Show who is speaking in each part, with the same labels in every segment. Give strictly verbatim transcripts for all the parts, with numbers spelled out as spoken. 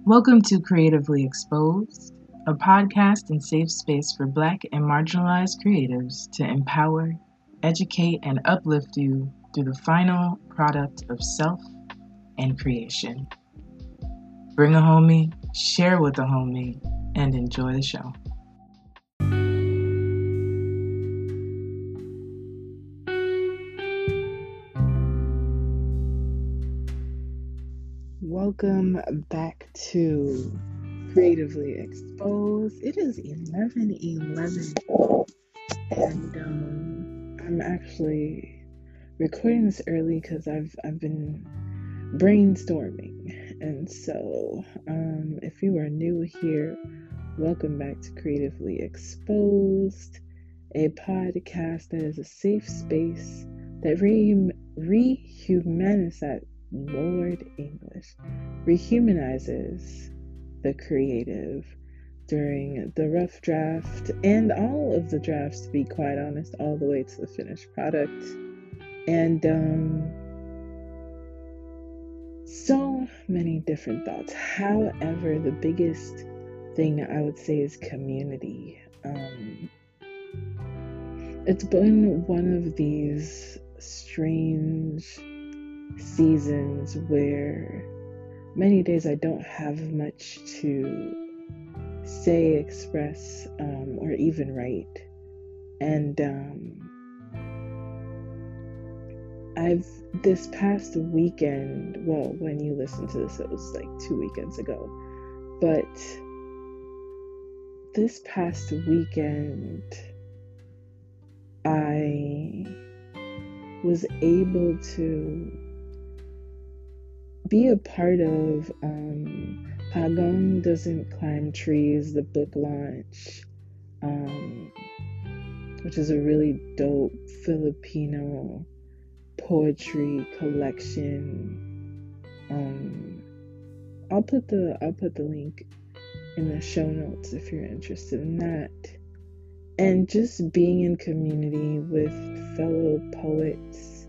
Speaker 1: Welcome to Creatively Exposed, a podcast and safe space for Black and marginalized creatives to empower, educate, and uplift you through the final product of self and creation. Bring a homie, share with a homie, and enjoy the show. Welcome back to Creatively Exposed. It is eleven eleven, and um, I'm actually recording this early because I've I've been brainstorming, and so um, if you are new here, welcome back to Creatively Exposed, a podcast that is a safe space that re- rehumanizes Lord English rehumanizes the creative during the rough draft and all of the drafts, to be quite honest, all the way to the finished product. And um, so many different thoughts. However, the biggest thing I would say is community. Um, it's been one of these strange seasons where many days I don't have much to say, express, um, or even write. And um, I've, this past weekend, well, when you listen to this, it was like two weekends ago, but this past weekend, I was able to be a part of um, Pagong Doesn't Climb Trees, the book launch, um, which is a really dope Filipino poetry collection. Um, I'll put the I'll put the link in the show notes if you're interested in that. And just being in community with fellow poets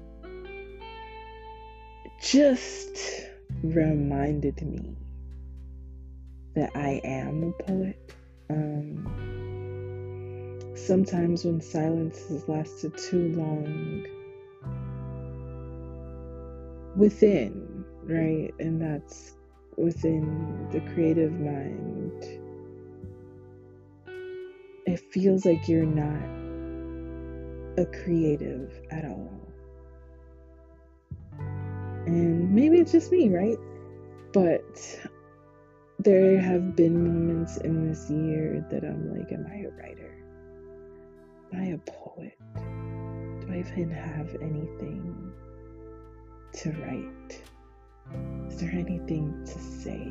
Speaker 1: just reminded me that I am a poet. Um, sometimes when silence has lasted too long within, right? And that's within the creative mind. It feels like you're not a creative at all. And maybe it's just me, right? But there have been moments in this year that I'm like, am I a writer? Am I a poet? Do I even have anything to write? Is there anything to say?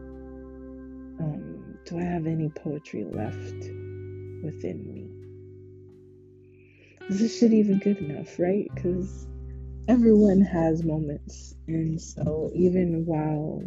Speaker 1: Um, do I have any poetry left within me? Is this shit even good enough, right? Because everyone has moments, and so even while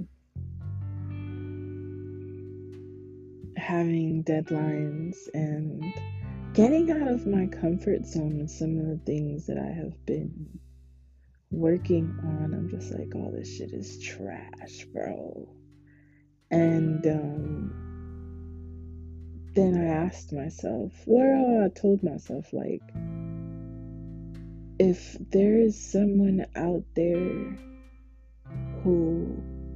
Speaker 1: having deadlines and getting out of my comfort zone with some of the things that I have been working on, I'm just like, oh, this shit is trash, bro. And um, then I asked myself, well, I told myself, like, if there is someone out there who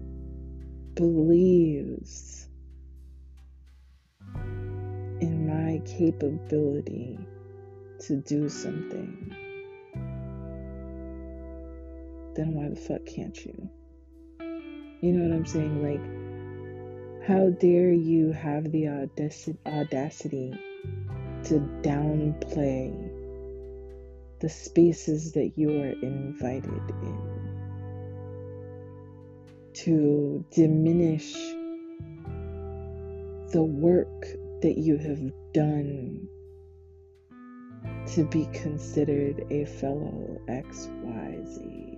Speaker 1: believes in my capability to do something, then why the fuck can't you? You know what I'm saying? Like, how dare you have the audac- audacity to downplay the spaces that you are invited in, to diminish the work that you have done to be considered a fellow X Y Z.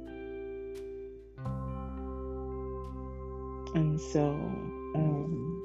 Speaker 1: And so, um,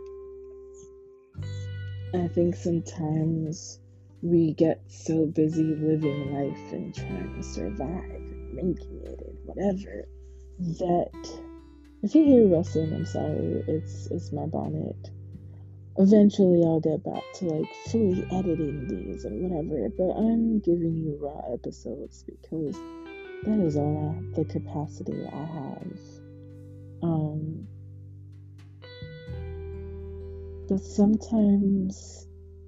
Speaker 1: I think sometimes we get so busy living life and trying to survive and making it and whatever that If you hear rustling, I'm sorry. It's it's my bonnet. Eventually, I'll get back to like fully editing these and whatever. But I'm giving you raw episodes because that is all I, the capacity I have. Um, but sometimes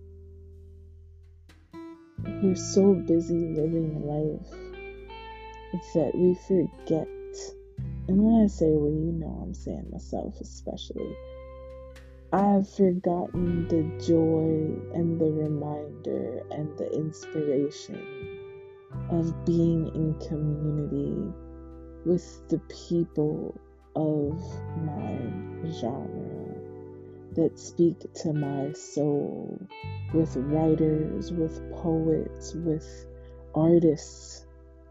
Speaker 1: we're so busy living life that we forget. And when I say we, you know, I'm saying myself especially. I've forgotten the joy and the reminder and the inspiration of being in community with the people of my genre that speak to my soul, with writers, with poets, with artists.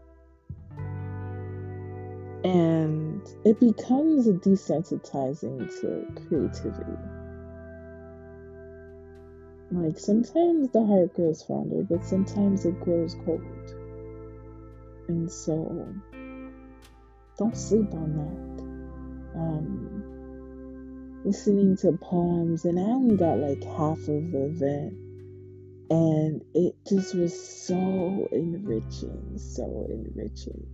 Speaker 1: And it becomes desensitizing to creativity. Like, sometimes the heart grows fonder, but sometimes it grows cold. And so, don't sleep on that. Um, listening to poems, and I only got like half of the event, and it just was so enriching, so enriching.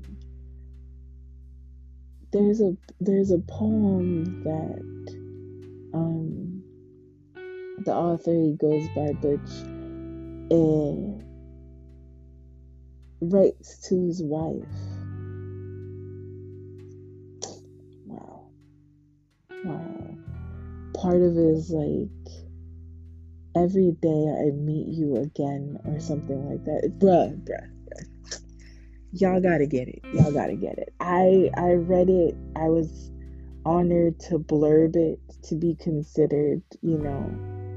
Speaker 1: There's a there's a poem that um the author, he goes by Butch, and writes to his wife. Wow. Wow. Part of it is like, every day I meet you again, or something like that. Bruh, bruh, bruh. Y'all gotta get it. Y'all gotta get it. I I read it. I was honored to blurb it, to be considered, you know.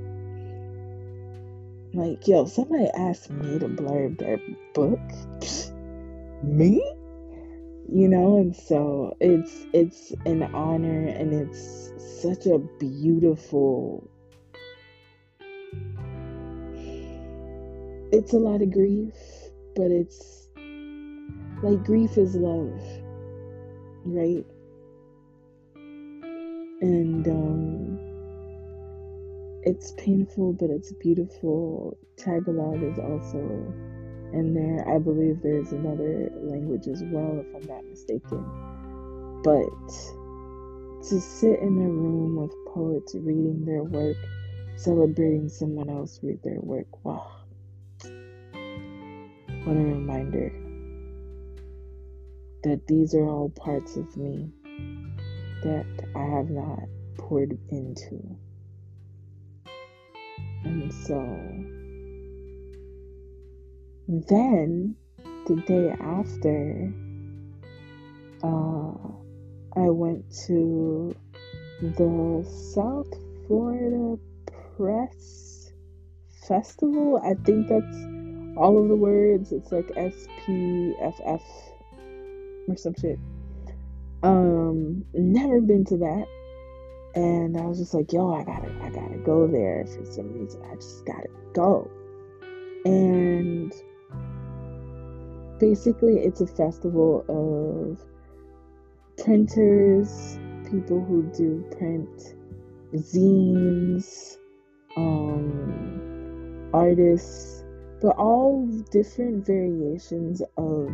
Speaker 1: Like, yo, somebody asked me to blurb their book. Me? You know, and so it's it's an honor, and it's such a beautiful, it's a lot of grief, but it's like, grief is love, right? And um it's painful, but it's beautiful. Tagalog is also in there. I believe there's another language as well, if I'm not mistaken. But to sit in a room of poets reading their work, celebrating someone else read their work, wow. What a reminder that these are all parts of me that I have not poured into. And so then the day after, uh, I went to the South Florida Press Festival. I think that's all of the words. It's like S P F F or some shit. Um, never been to that. And I was just like, yo, I gotta, I gotta go there for some reason. I just gotta go. And basically, it's a festival of printers, people who do print, zines, um, artists, but all different variations of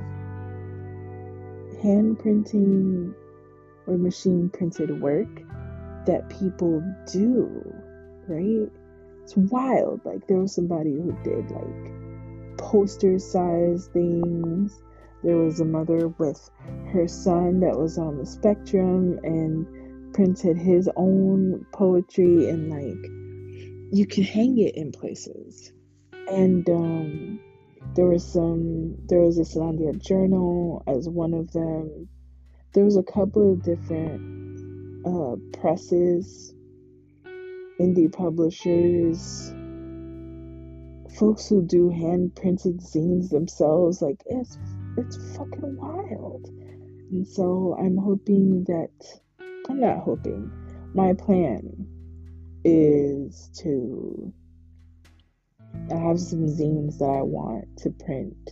Speaker 1: hand printing or machine printed work that people do, right? It's wild. Like, there was somebody who did like poster size things. There was a mother with her son that was on the spectrum and printed his own poetry, and like, you can hang it in places. And um there was some there was a Islandia journal as one of them. There was a couple of different uh presses, indie publishers, folks who do hand printed zines themselves. Like, it's it's fucking wild. And so I'm hoping that I'm not hoping my plan is to I have some zines that I want to print.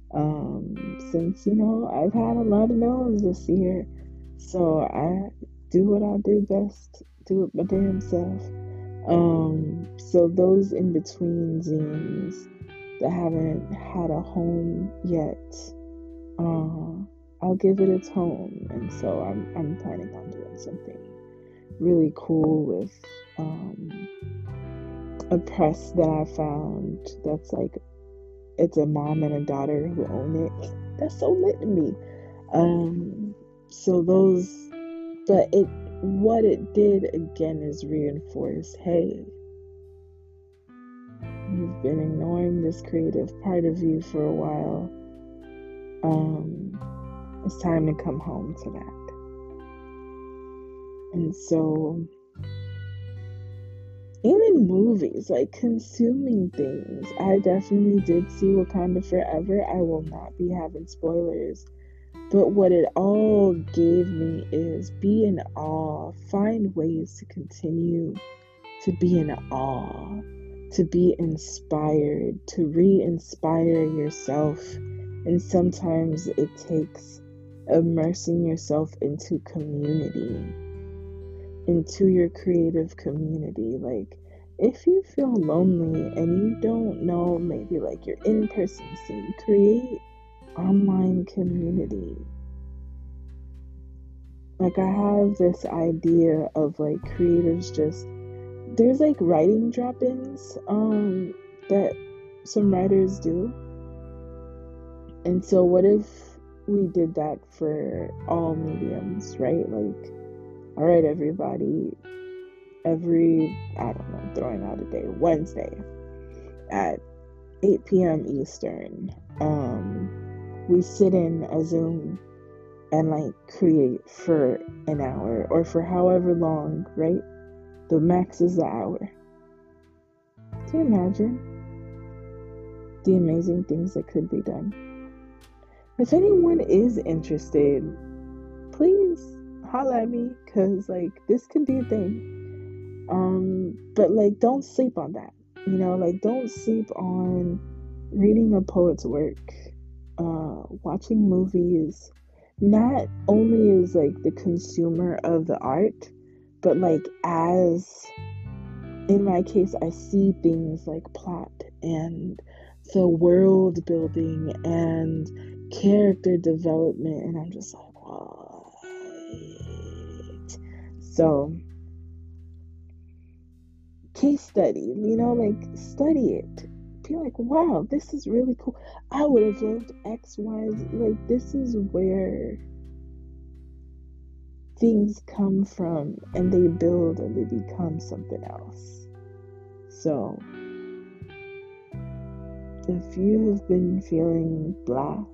Speaker 1: Um, since, you know, I've had a lot of those this year. So I do what I do best, do it my damn self. Um, so those in between zines that haven't had a home yet, uh, I'll give it its home, and so I'm I'm planning on doing something really cool with um, a press that I found that's like it's a mom and a daughter who own it. That's so lit to me. Um, so those, but it what it did again is reinforce, hey, you've been ignoring this creative part of you for a while. Um, it's time to come home to that. And so, even movies, like consuming things, I definitely did see Wakanda Forever. I will not be having spoilers. But what it all gave me is be in awe. Find ways to continue to be in awe, to be inspired, to re-inspire yourself. And sometimes it takes immersing yourself into community, into your creative community. Like, if you feel lonely and you don't know, maybe like your in-person scene, create online community. Like, I have this idea of like creatives just, there's like writing drop-ins um that some writers do. And so what if we did that for all mediums, right? Like, all right, everybody, every, I don't know, throwing out a day, Wednesday at eight p.m. Eastern, um, we sit in a Zoom and like create for an hour or for however long, right? The max is the hour. Can you imagine the amazing things that could be done? If anyone is interested, please holla at me, because like this could be a thing. Um, but like, don't sleep on that. You know, like, don't sleep on reading a poet's work, uh, watching movies, not only as like the consumer of the art, but like as, in my case, I see things like plot and the world building and character development, and I'm just like, what? So, case study, you know, like, study it. Be like, wow, this is really cool. I would have loved X, Y, Z. Like, this is where things come from, and they build and they become something else. So, if you have been feeling blah,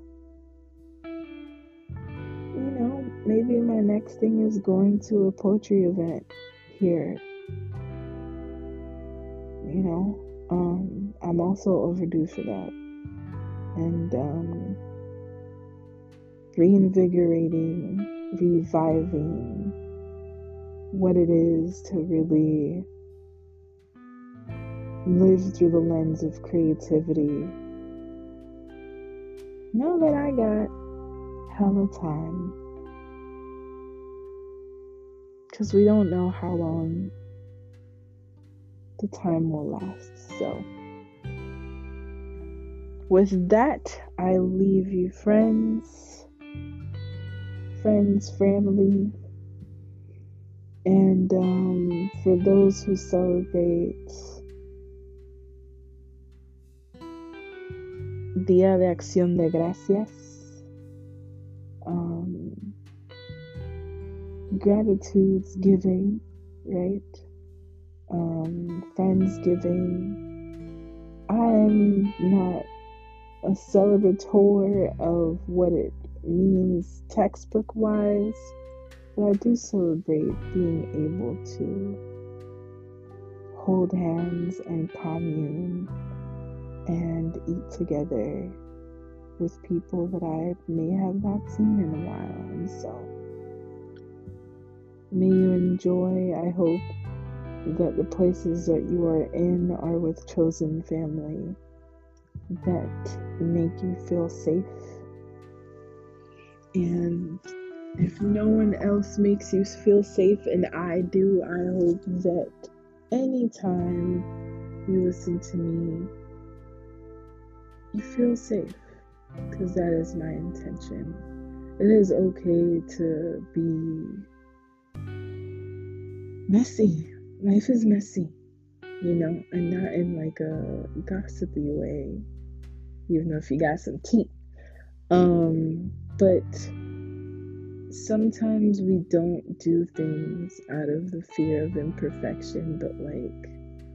Speaker 1: you know, maybe my next thing is going to a poetry event here. You know, um, I'm also overdue for that. And um, reinvigorating, reviving what it is to really live through the lens of creativity. Know that I got hella time, because we don't know how long the time will last. So with that, I leave you, friends, friends, family, and um, for those who celebrate Día de Acción de Gracias, um, gratitude's giving, right? Um, Friendsgiving. I'm not a celebrator of what it means textbook wise, but I do celebrate being able to hold hands and commune and eat together with people that I may have not seen in a while. And so, may you enjoy. I hope that the places that you are in are with chosen family that make you feel safe. And If no one else makes you feel safe and I do, I hope that anytime you listen to me, you feel safe, because that is my intention. It is okay to be messy. Life is messy, you know, and not in like a gossipy way, even if you got some tea. Um, but sometimes we don't do things out of the fear of imperfection, but like,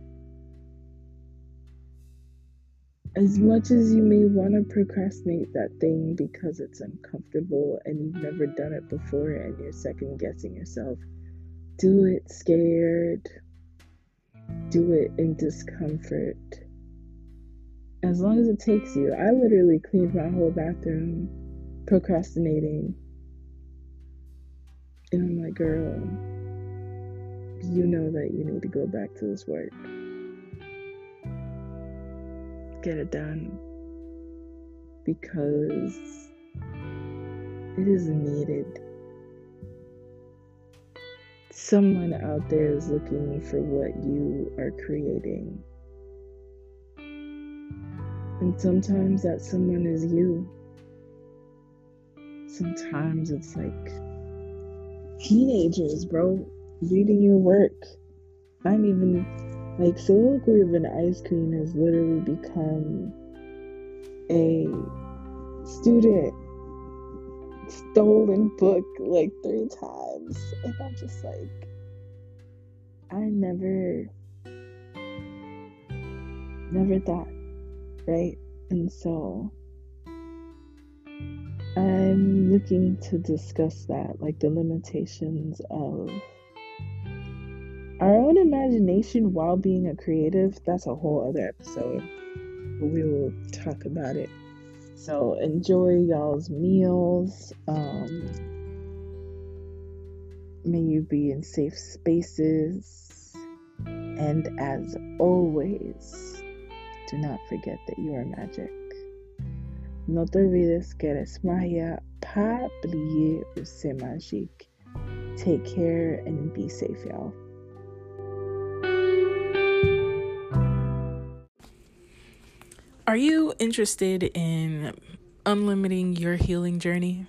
Speaker 1: as much as you may want to procrastinate that thing because it's uncomfortable and you've never done it before and you're second guessing yourself, do it scared, do it in discomfort, as long as it takes you. I literally cleaned my whole bathroom procrastinating, and I'm like, girl, you know that you need to go back to this work. Get it done, because it is needed. Someone out there is looking for what you are creating, and sometimes that someone is you. Sometimes it's like teenagers, bro, reading your work. I'm even like, soliloquy of an ice cream has literally become a student stolen book like three times, and I'm just like, I never never thought, right? And so I'm looking to discuss that, like the limitations of our own imagination while being a creative. That's a whole other episode, but we will talk about it. So enjoy y'all's meals. Um, may you be in safe spaces. And as always, do not forget that you are magic. No te olvides que eres magia. Pas oublier que c'est magique. Take care and be safe, y'all.
Speaker 2: Are you interested in unlimiting your healing journey?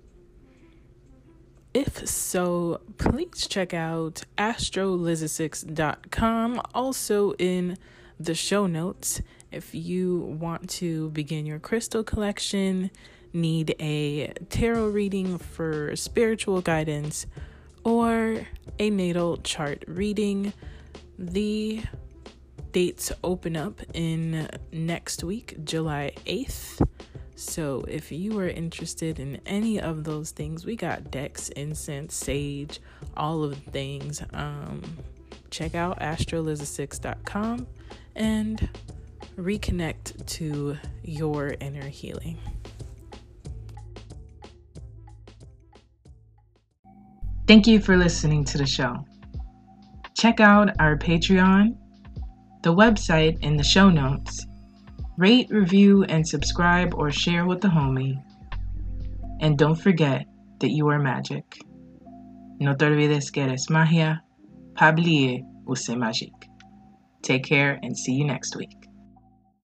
Speaker 2: If so, please check out astro liza six dot com, also in the show notes. If you want to begin your crystal collection, need a tarot reading for spiritual guidance, or a natal chart reading, the dates open up in next week, July eighth. So if you are interested in any of those things, we got decks, incense, sage, all of the things. Um, check out astro liza six dot com and reconnect to your inner healing. Thank you for listening to the show. Check out our Patreon, the website in the show notes. Rate, review, and subscribe or share with the homie. And don't forget that you are magic. No te olvides que eres magia. Pas oublier que c'est magique. Take care and see you next week.